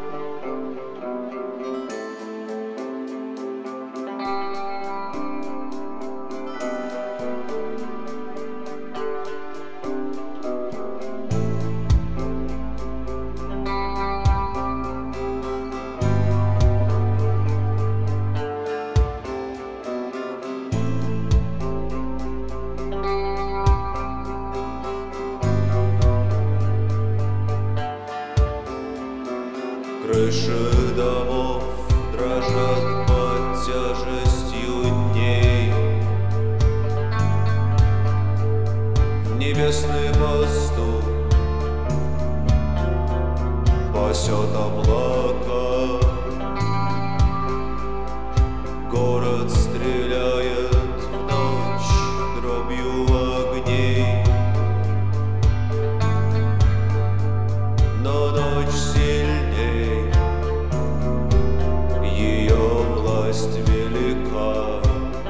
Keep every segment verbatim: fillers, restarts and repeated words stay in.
Крыши домов дрожат под тяжестью дней. Небесный пастух пасет облака. Город стреляет в ночь дробью огней. Но ночь сильней, ее власть велика.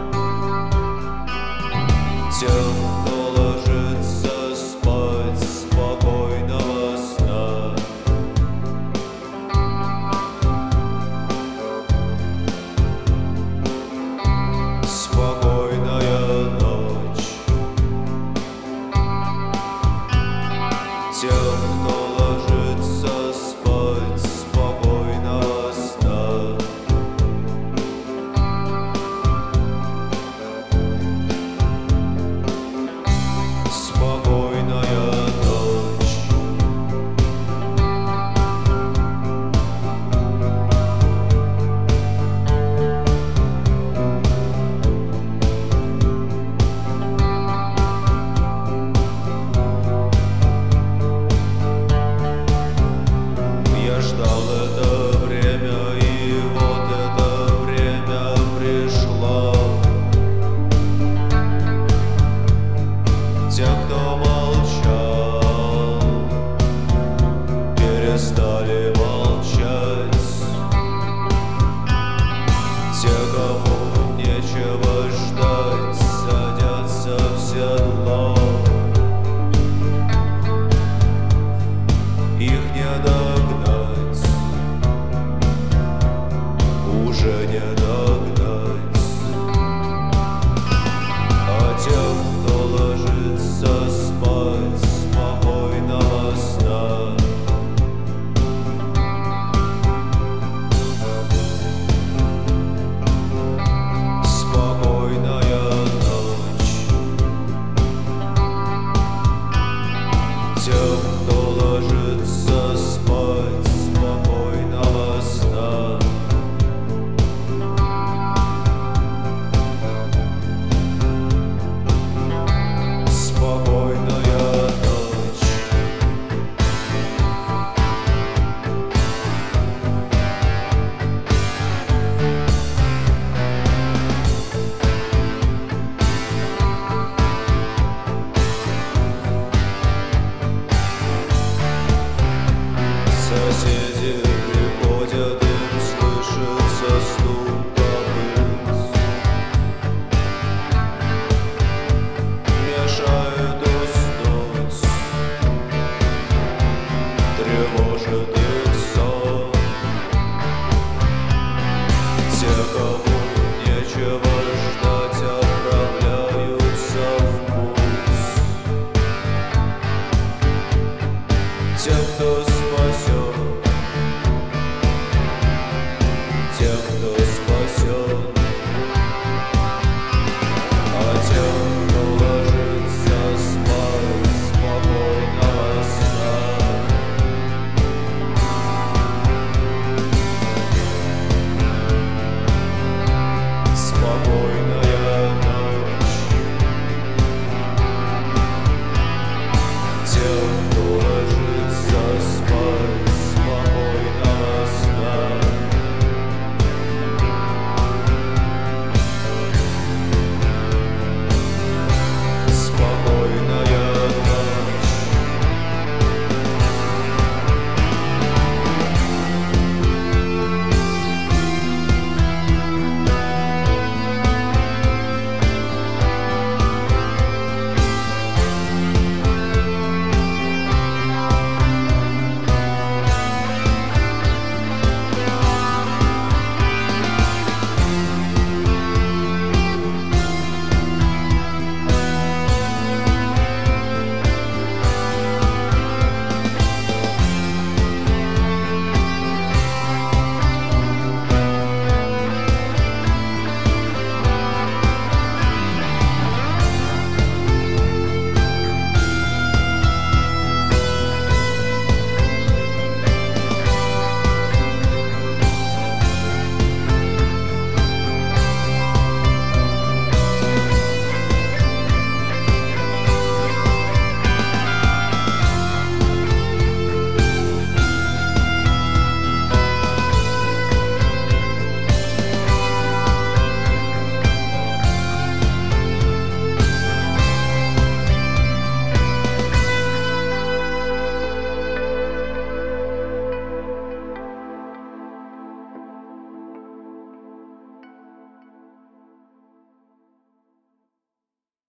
Тем, кто ложится спать спокойного сна, спокойная ночь. Тем, кто ложится спать спокойного сна, спокойная ночь. Я ждал это время, и вот это время пришло. Те, кто молчал, перестали молчать. Те, кому нечего ждать, садятся в седло. Их не догнать, уже не догнать. А тем, кто ложится спать спокойного сна, спокойная ночь. Тем, кто ложится спать спокойного сна, спокойная ночь. Соседи